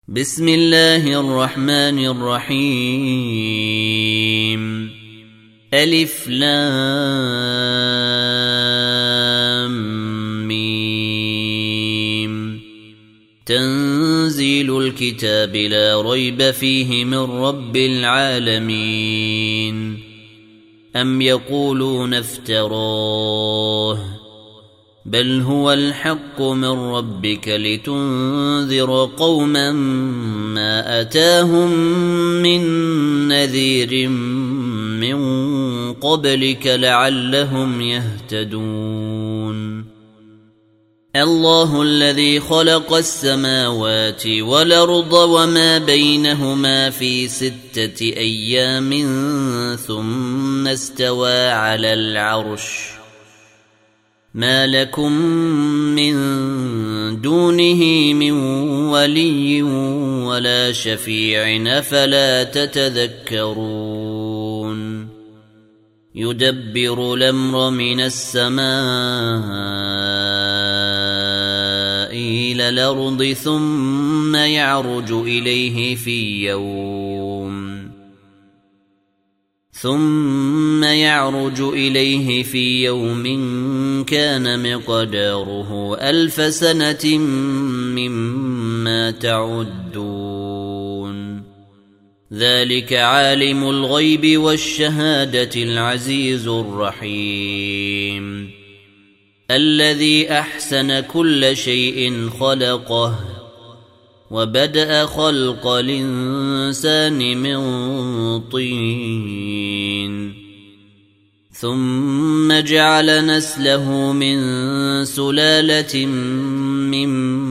بسم الله الرحمن الرحيم ألف لام ميم تنزيل الكتاب لا ريب فيه من رب العالمين أم يقولون افتراه بل هو الحق من ربك لتنذر قوما ما أتاهم من نذير من قبلك لعلهم يهتدون. الله الذي خلق السماوات والأرض وما بينهما في 6 أيام ثم استوى على العرش ما لكم من دونه من ولي ولا شفيع أفلا تتذكرون. يدبر الأمر من السماء إلى الأرض ثم يعرج إليه في يوم كان مقداره 1000 سنة مما تعدون. ذلك عالم الغيب والشهادة العزيز الرحيم الذي أحسن كل شيء خلقه وبدأ خلق الإنسان من طين ثم جعل نسله من سلالة من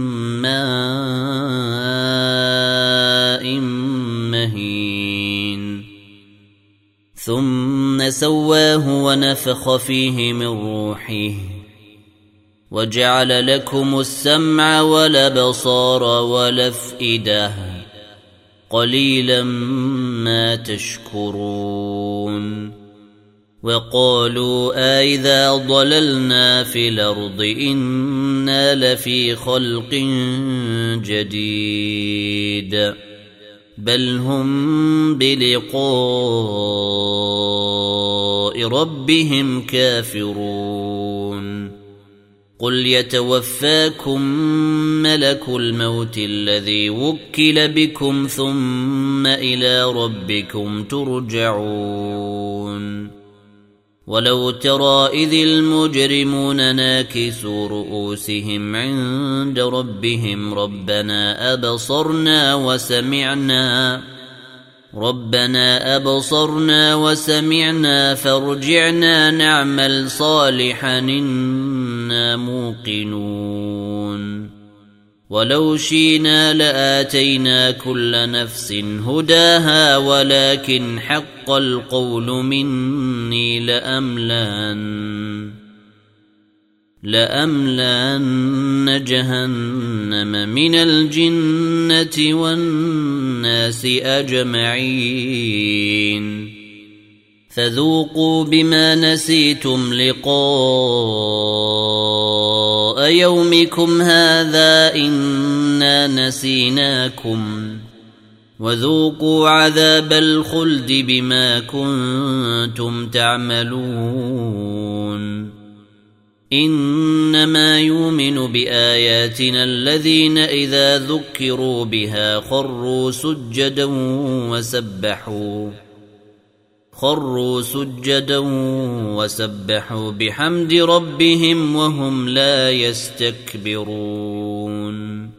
ماء مهين ثم سواه ونفخ فيه من روحه وجعل لكم السمع والأبصار والأفئدة قليلا ما تشكرون. وقالوا أإذا ضللنا في الأرض إنا لفي خلق جديد بل هم بلقاء ربهم كافرون. قل يتوفاكم ملك الموت الذي وكل بكم ثم إلى ربكم ترجعون. ولو ترى إذ المجرمون ناكسوا رؤوسهم عند ربهم ربنا أبصرنا وسمعنا فارجعنا نعمل صالحا إنا موقنون. ولو شئنا لآتينا كل نفس هداها ولكن حق القول مني لأملأن جهنم من الجنة والناس أجمعين. فذوقوا بما نسيتم لقاء يومكم هذا إنا نسيناكم وذوقوا عذاب الخلد بما كنتم تعملون. إنما يؤمن بآياتنا الذين إذا ذكروا بها خروا سجدا وسبحوا بحمد ربهم وهم لا يستكبرون.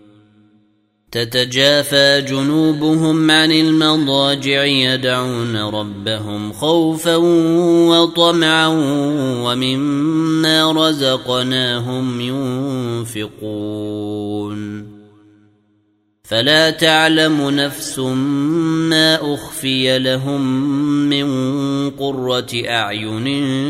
تتجافى جنوبهم عن المضاجع يدعون ربهم خوفا وطمعا ومما رزقناهم ينفقون. فلا تعلم نفس ما أخفي لهم من قرة أعين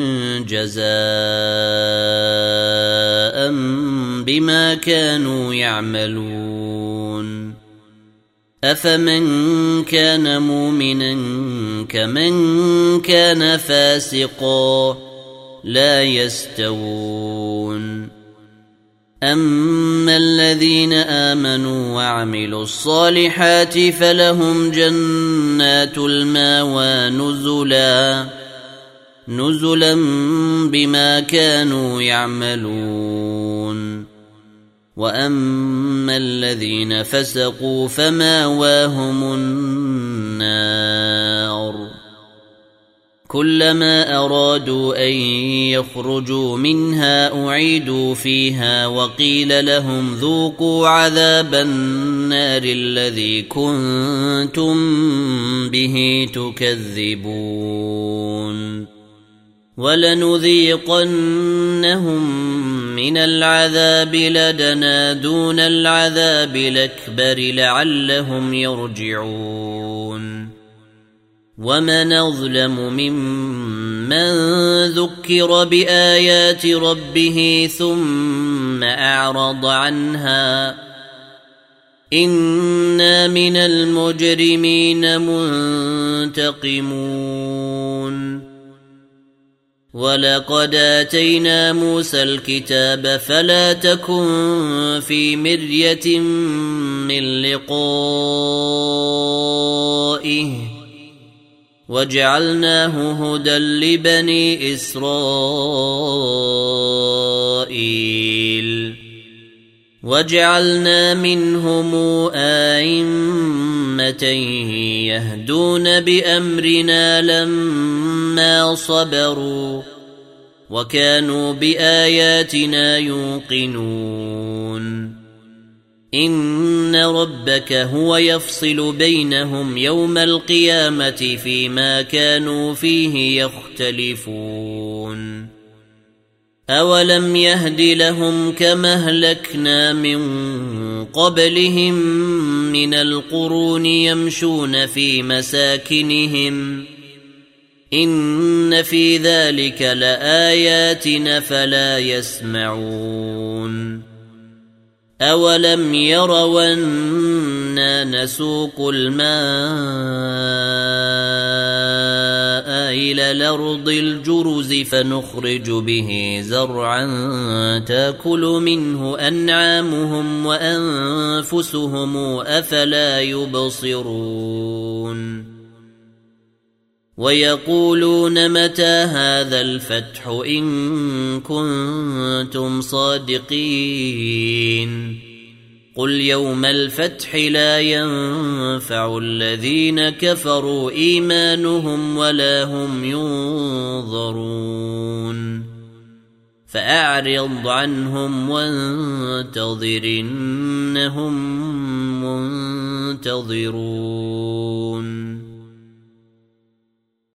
جزاء بما كانوا يعملون. أفمن كان مؤمنا كمن كان فاسقا لا يستوون. أما الذين آمنوا وعملوا الصالحات فلهم جنات المأوى نزلا بما كانوا يعملون. وأما الذين فسقوا فمأواهم النار كلما أرادوا أن يخرجوا منها أعيدوا فيها وقيل لهم ذوقوا عذاب النار الذي كنتم به تكذبون. ولنذيقنهم من العذاب لدنا دون العذاب الأكبر لعلهم يرجعون. ومن أظلم ممن ذكر بآيات ربه ثم أعرض عنها إنا من المجرمين منتقمون. ولقد آتينا موسى الكتاب فلا تكن في مرية من لقائه وجعلناه هدى لبني إسرائيل وجعلنا منهم أئمة يهدون بأمرنا لما صبروا وكانوا بآياتنا يوقنون. إن ربك هو يفصل بينهم يوم القيامة فيما كانوا فيه يختلفون. أولم يهد لهم كما أهلكنا من قبلهم من القرون يمشون في مساكنهم إن في ذلك لآيات فلا يسمعون. أولم يروا أنا نسوق الماء إلى الأرض الجرز فنخرج به زرعا تأكل منه أنعامهم وأنفسهم أفلا يبصرون. ويقولون متى هذا الفتح إن كنتم صادقين قل يوم الفتح لا ينفع الذين كفروا إيمانهم ولا هم ينظرون. فأعرض عنهم وانتظر إنهم منتظرون.